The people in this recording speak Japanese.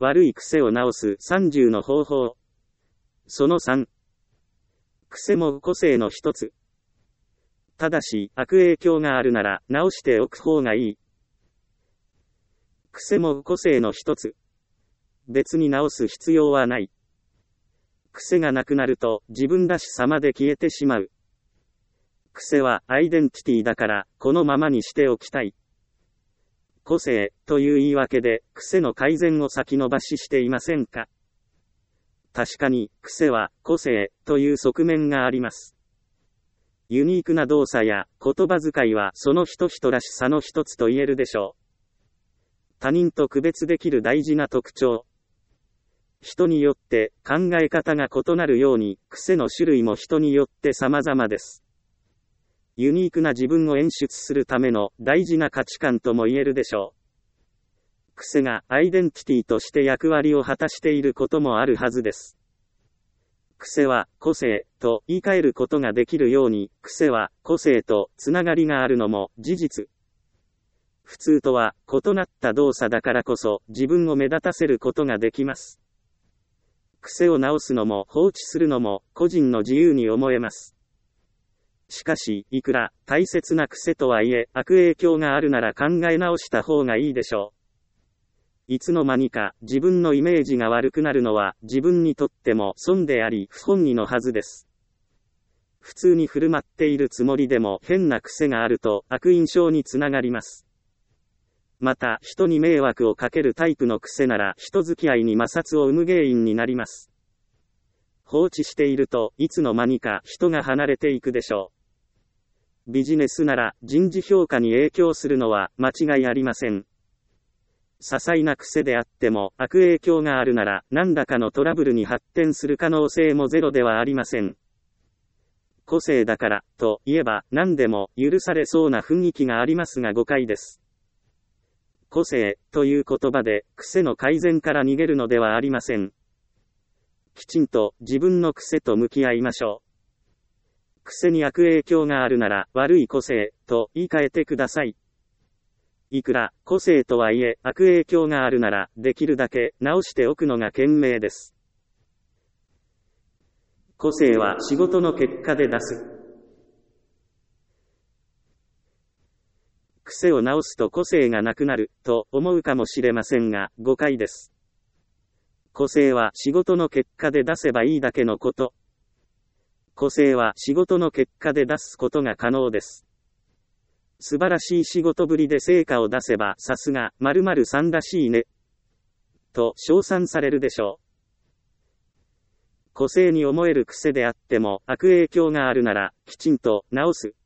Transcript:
悪い癖を直す30の方法。その3。癖も個性の一つ。ただし、悪影響があるなら、直しておく方がいい。癖も個性の一つ。別に直す必要はない。癖がなくなると、自分らしさまで消えてしまう。癖はアイデンティティだから、このままにしておきたい。個性、という言い訳で、癖の改善を先延ばししていませんか？確かに、癖は、個性、という側面があります。ユニークな動作や、言葉遣いは、その人々らしさの一つと言えるでしょう。他人と区別できる大事な特徴。人によって、考え方が異なるように、癖の種類も人によって様々です。ユニークな自分を演出するための大事な価値観とも言えるでしょう。癖がアイデンティティとして役割を果たしていることもあるはずです。癖は個性と言い換えることができるように、癖は個性とつながりがあるのも事実。普通とは異なった動作だからこそ自分を目立たせることができます。癖を直すのも放置するのも個人の自由に思えます。しかし、いくら大切な癖とはいえ、悪影響があるなら考え直した方がいいでしょう。いつの間にか自分のイメージが悪くなるのは自分にとっても損であり不本意のはずです。普通に振る舞っているつもりでも変な癖があると悪印象につながります。また、人に迷惑をかけるタイプの癖なら人付き合いに摩擦を生む原因になります。放置しているといつの間にか人が離れていくでしょう。ビジネスなら人事評価に影響するのは間違いありません。些細な癖であっても悪影響があるなら何らかのトラブルに発展する可能性もゼロではありません。個性だからと言えば何でも許されそうな雰囲気がありますが誤解です。個性という言葉で癖の改善から逃げるのではありません。きちんと自分の癖と向き合いましょう。癖に悪影響があるなら悪い個性と言い換えてください。いくら個性とはいえ悪影響があるならできるだけ直しておくのが賢明です。個性は仕事の結果で出す。癖を直すと個性がなくなると思うかもしれませんが誤解です。個性は仕事の結果で出せばいいだけのこと。個性は仕事の結果で出すことが可能です。素晴らしい仕事ぶりで成果を出せばさすが〇〇さんらしいね。と称賛されるでしょう。個性に思える癖であっても悪影響があるならきちんと直す。